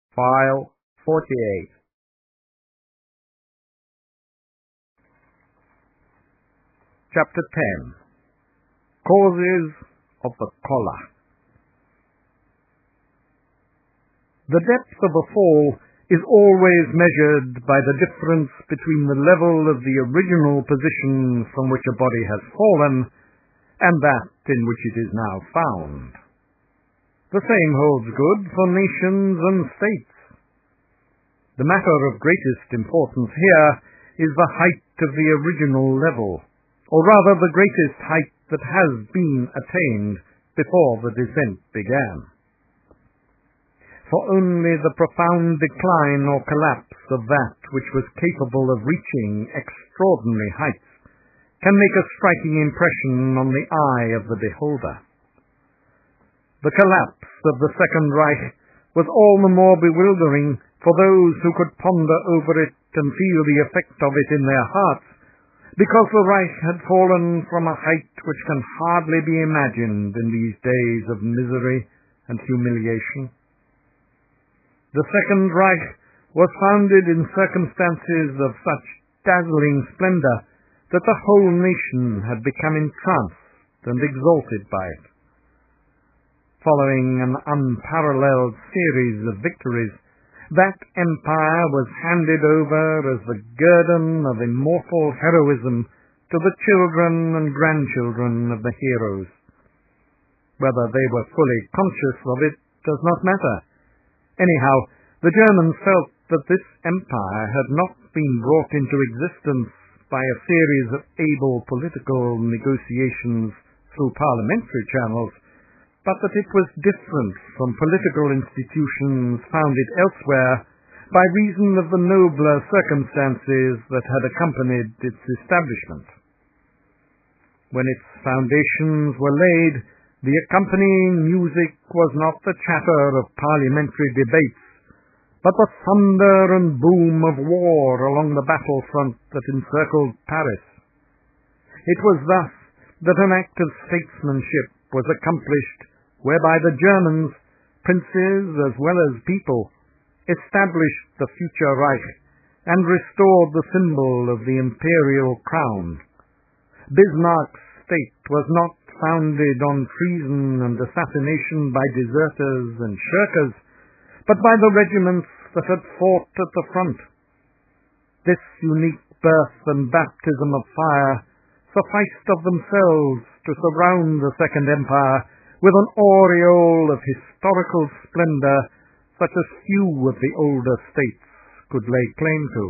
File 48. Chapter 10. Causes of the Collar. The depth of a fall is always measured by the difference between the level of the original position from which a body has fallen and that in which it is now found. The same holds good for nations and states. The matter of greatest importance here is the height of the original level, or rather the greatest height that has been attained before the descent began. For only the profound decline or collapse of that which was capable of reaching extraordinary heights can make a striking impression on the eye of the beholder. The collapse of the Second Reich was all the more bewildering for those who could ponder over it and feel the effect of it in their hearts, because the Reich had fallen from a height which can hardly be imagined in these days of misery and humiliation. The Second Reich was founded in circumstances of such dazzling splendor that the whole nation had become entranced and exalted by it. Following an unparalleled series of victories, that empire was handed over as the guerdon of immortal heroism to the children and grandchildren of the heroes. Whether they were fully conscious of it does not matter. Anyhow, the Germans felt that this empire had not been brought into existence by a series of able political negotiations through parliamentary channels, but that it was different from political institutions founded elsewhere by reason of the nobler circumstances that had accompanied its establishment. When its foundations were laid, the accompanying music was not the chatter of parliamentary debates, but the thunder and boom of war along the battlefront that encircled Paris. It was thus that an act of statesmanship was accomplished whereby the Germans, princes as well as people, established the future Reich and restored the symbol of the imperial crown. Bismarck's state was not founded on treason and assassination by deserters and shirkers, but by the regiments that had fought at the front. This unique birth and baptism of fire sufficed of themselves to surround the Second Empire with an aureole of historical splendor such as few of the older states could lay claim to.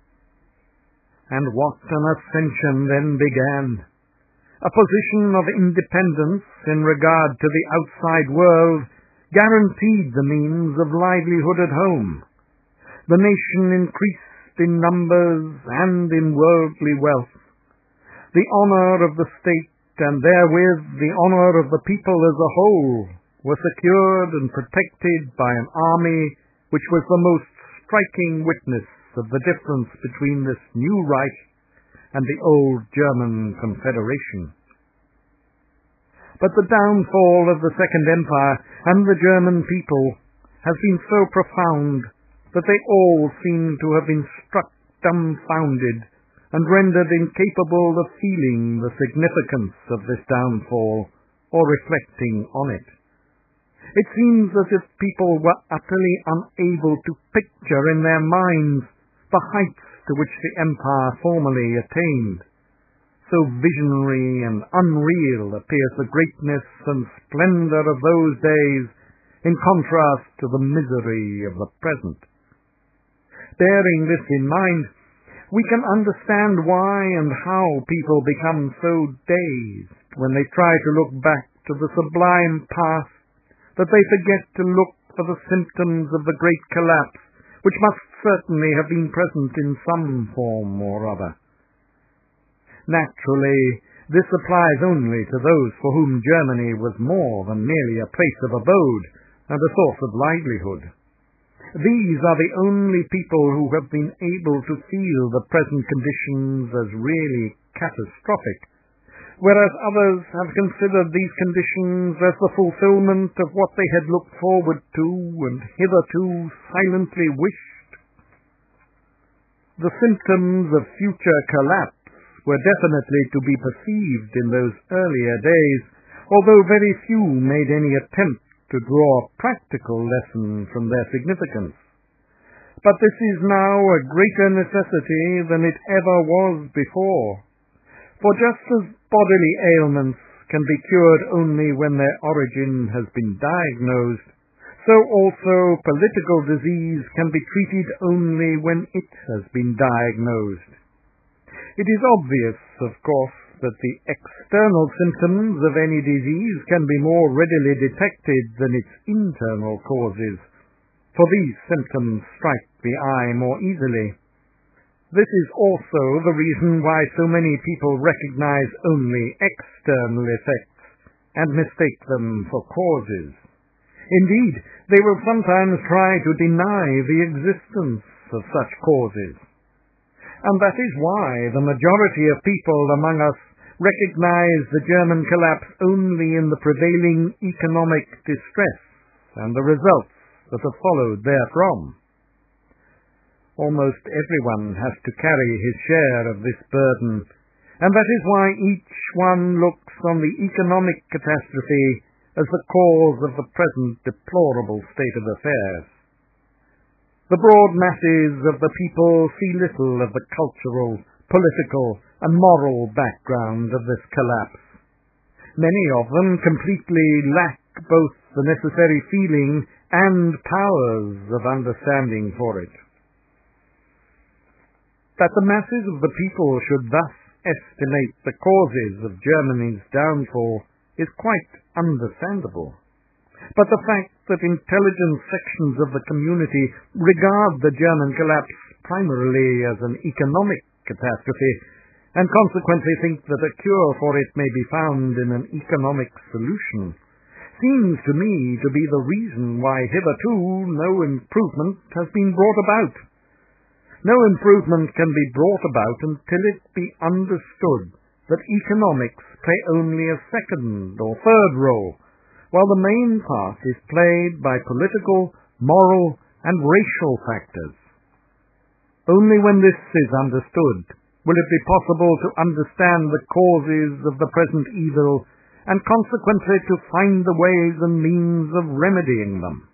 And what an ascension then began! A position of independence in regard to the outside world guaranteed the means of livelihood at home. The nation increased in numbers and in worldly wealth. The honor of the state and therewith the honor of the people as a whole were secured and protected by an army which was the most striking witness of the difference between this new Reich and the old German Confederation. But the downfall of the Second Empire and the German people has been so profound that they all seem to have been struck dumbfounded and rendered incapable of feeling the significance of this downfall or reflecting on it. It seems as if people were utterly unable to picture in their minds the heights to which the empire formerly attained. So visionary and unreal appears the greatness and splendor of those days in contrast to the misery of the present. Bearing this in mind, we can understand why and how people become so dazed when they try to look back to the sublime past that they forget to look for the symptoms of the great collapse, which must certainly have been present in some form or other. Naturally, this applies only to those for whom Germany was more than merely a place of abode and a source of livelihood. These are the only people who have been able to feel the present conditions as really catastrophic, whereas others have considered these conditions as the fulfillment of what they had looked forward to and hitherto silently wished. The symptoms of future collapse were definitely to be perceived in those earlier days, although very few made any attempt to draw a practical lesson from their significance. But this is now a greater necessity than it ever was before. For just as bodily ailments can be cured only when their origin has been diagnosed, so also political disease can be treated only when it has been diagnosed. It is obvious, of course, that the external symptoms of any disease can be more readily detected than its internal causes, for these symptoms strike the eye more easily. This is also the reason why so many people recognize only external effects and mistake them for causes. Indeed, they will sometimes try to deny the existence of such causes. And that is why the majority of people among us recognize the German collapse only in the prevailing economic distress and the results that have followed therefrom. Almost everyone has to carry his share of this burden, and that is why each one looks on the economic catastrophe as the cause of the present deplorable state of affairs. The broad masses of the people see little of the cultural, political, and moral background of this collapse. Many of them completely lack both the necessary feeling and powers of understanding for it. That the masses of the people should thus estimate the causes of Germany's downfall is quite understandable. But the fact that intelligent sections of the community regard the German collapse primarily as an economic catastrophe, and consequently think that a cure for it may be found in an economic solution, seems to me to be the reason why hitherto no improvement has been brought about. No improvement can be brought about until it be understood that economics play only a second or third role, while the main part is played by political, moral, and racial factors. Only when this is understood will it be possible to understand the causes of the present evil and consequently to find the ways and means of remedying them.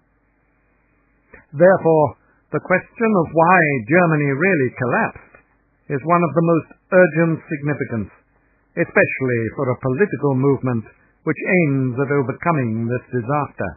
Therefore, the question of why Germany really collapsed is one of the most urgent significance, especially for a political movement which aims at overcoming this disaster.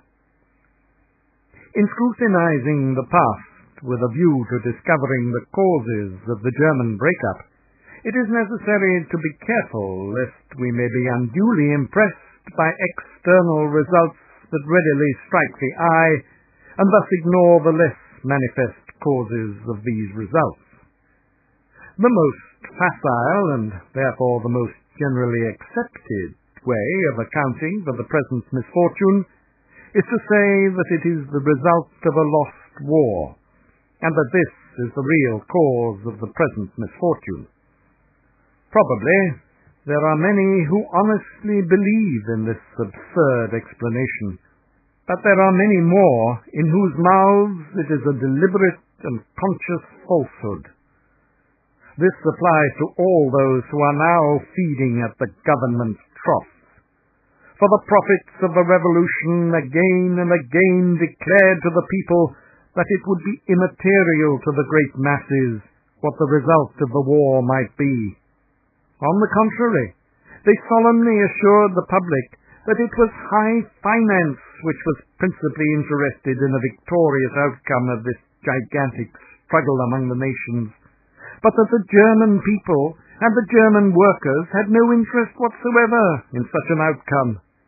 In scrutinizing the past with a view to discovering the causes of the German breakup, it is necessary to be careful lest we may be unduly impressed by external results that readily strike the eye and thus ignore the less manifest causes of these results. The most facile and therefore the most generally accepted way of accounting for the present misfortune is to say that it is the result of a lost war, and that this is the real cause of the present misfortune. Probably there are many who honestly believe in this absurd explanation, but there are many more in whose mouths it is a deliberate and conscious falsehood. This applies to all those who are now feeding at the government's troughs. For the prophets of the revolution again and again declared to the people that it would be immaterial to the great masses what the result of the war might be. On the contrary, they solemnly assured the public that it was high finance which was principally interested in a victorious outcome of this gigantic struggle among the nations, but that the German people and the German workers had no interest whatsoever in such an outcome.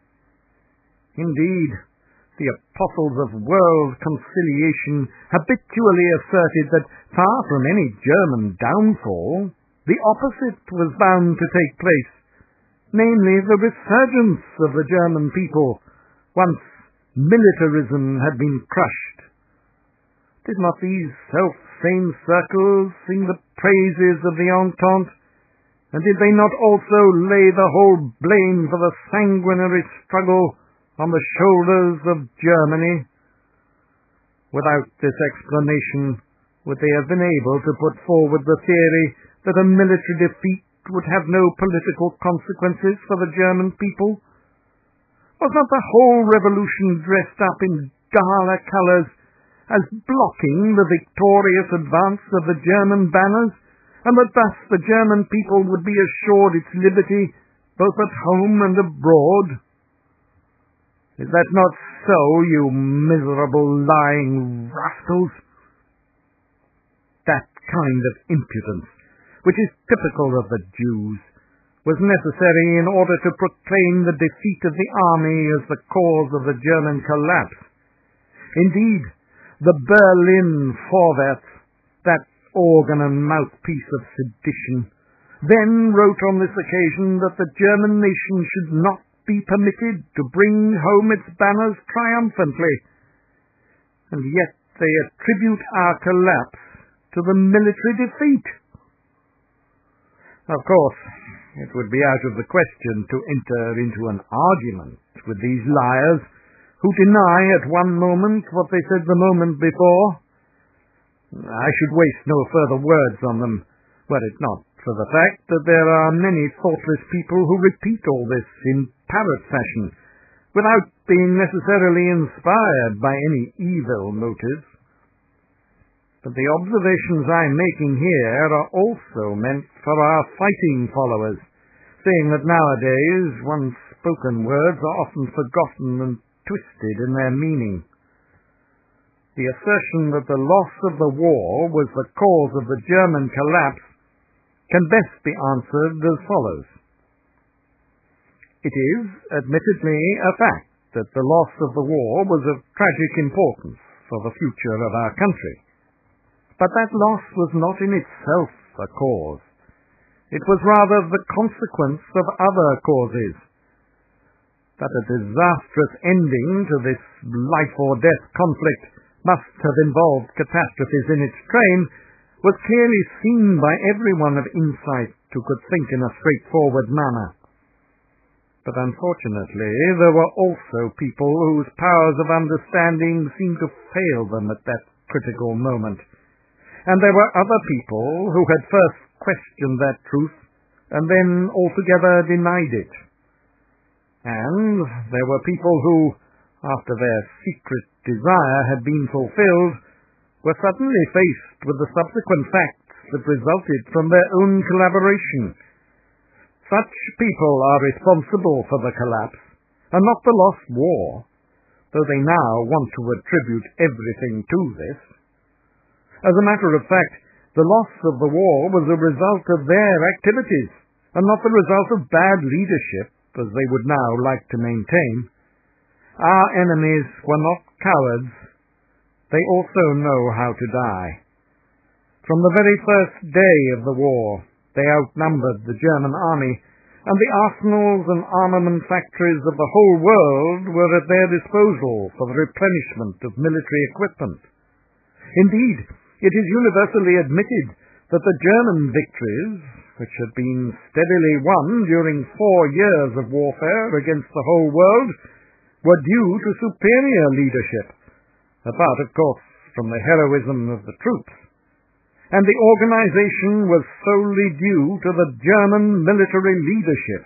Indeed, the apostles of world conciliation habitually asserted that far from any German downfall, the opposite was bound to take place, namely the resurgence of the German people, once militarism had been crushed. Did not these self-same circles sing the praises of the Entente, And did they not also lay the whole blame for the sanguinary struggle on the shoulders of Germany? Without this explanation, would they have been able to put forward the theory that a military defeat would have no political consequences for the German people? Was not the whole revolution dressed up in gala colours as blocking the victorious advance of the German banners, and that thus the German people would be assured its liberty both at home and abroad? Is that not so, you miserable lying rascals? That kind of impudence, which is typical of the Jews, was necessary in order to proclaim the defeat of the army as the cause of the German collapse. Indeed, the Berlin Vorwärts, that organ and mouthpiece of sedition, then wrote on this occasion that the German nation should not be permitted to bring home its banners triumphantly, and yet they attribute our collapse to the military defeat. Of course, it would be out of the question to enter into an argument with these liars who deny at one moment what they said the moment before. I should waste no further words on them, were it not for the fact that there are many thoughtless people who repeat all this in parrot fashion, without being necessarily inspired by any evil motives. But the observations I'm making here are also meant for our fighting followers, seeing that nowadays once spoken words are often forgotten and twisted in their meaning. The assertion that the loss of the war was the cause of the German collapse can best be answered as follows. It is, admittedly, a fact that the loss of the war was of tragic importance for the future of our country. But that loss was not in itself a cause. It was rather the consequence of other causes. That a disastrous ending to this life-or-death conflict must have involved catastrophes in its train was clearly seen by everyone of insight who could think in a straightforward manner. But unfortunately, there were also people whose powers of understanding seemed to fail them at that critical moment. And there were other people who had first questioned that truth and then altogether denied it. And there were people who, after their secret desire had been fulfilled, were suddenly faced with the subsequent facts that resulted from their own collaboration. Such people are responsible for the collapse, and not the lost war, though they now want to attribute everything to this. As a matter of fact, the loss of the war was a result of their activities, and not the result of bad leadership, as they would now like to maintain. Our enemies were not cowards. They also know how to die. From the very first day of the war, they outnumbered the German army, and the arsenals and armament factories of the whole world were at their disposal for the replenishment of military equipment. Indeed, it is universally admitted that the German victories, which had been steadily won during 4 years of warfare against the whole world, were due to superior leadership, apart, of course, from the heroism of the troops. And the organization was solely due to the German military leadership.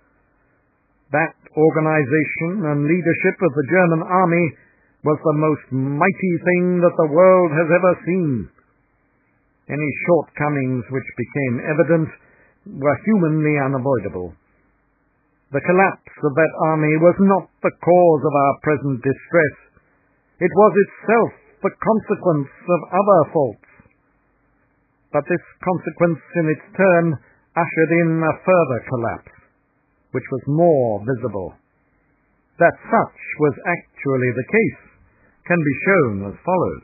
That organization and leadership of the German army was the most mighty thing that the world has ever seen. Any shortcomings which became evident were humanly unavoidable. The collapse of that army was not the cause of our present distress. It was itself the consequence of other faults. But this consequence in its turn ushered in a further collapse, which was more visible. That such was actually the case can be shown as follows.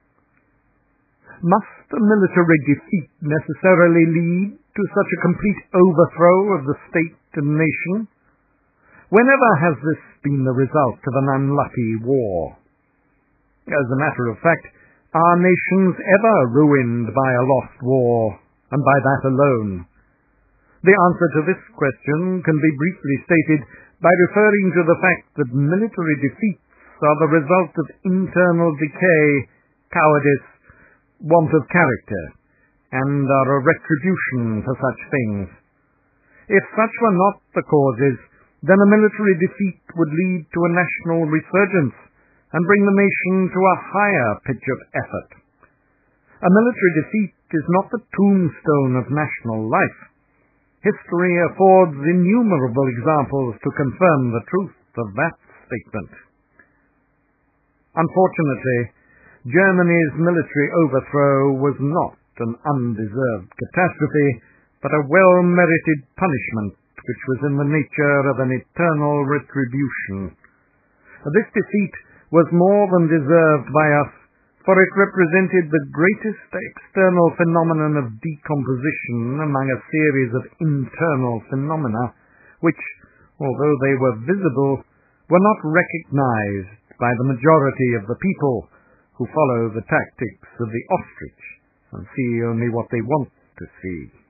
Must a military defeat necessarily lead to such a complete overthrow of the state and nation? Whenever has this been the result of an unlucky war? As a matter of fact, are nations ever ruined by a lost war, and by that alone? The answer to this question can be briefly stated by referring to the fact that military defeats are the result of internal decay, cowardice, want of character, and are a retribution for such things. If such were not the causes, then a military defeat would lead to a national resurgence and bring the nation to a higher pitch of effort. A military defeat is not the tombstone of national life. History affords innumerable examples to confirm the truth of that statement. Unfortunately, Germany's military overthrow was not an undeserved catastrophe, but a well-merited punishment which was in the nature of an eternal retribution. This defeat was more than deserved by us, for it represented the greatest external phenomenon of decomposition among a series of internal phenomena, which, although they were visible, were not recognized by the majority of the people, who follow the tactics of the ostrich and see only what they want to see.